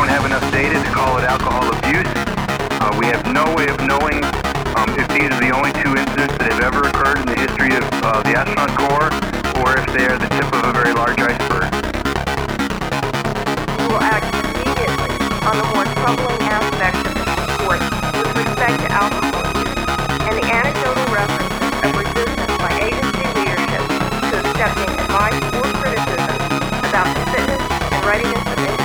don't have enough data to call it alcohol abuse. We have no way of knowing if these are the only two incidents that have ever occurred in the history of the astronaut corps, or if they are the tip of a very large iceberg. We will act immediately on the more troubling aspects of this report with respect to alcohol use and the anecdotal references of resistance by agency leadership to accepting advice or criticism about the fitness and readiness of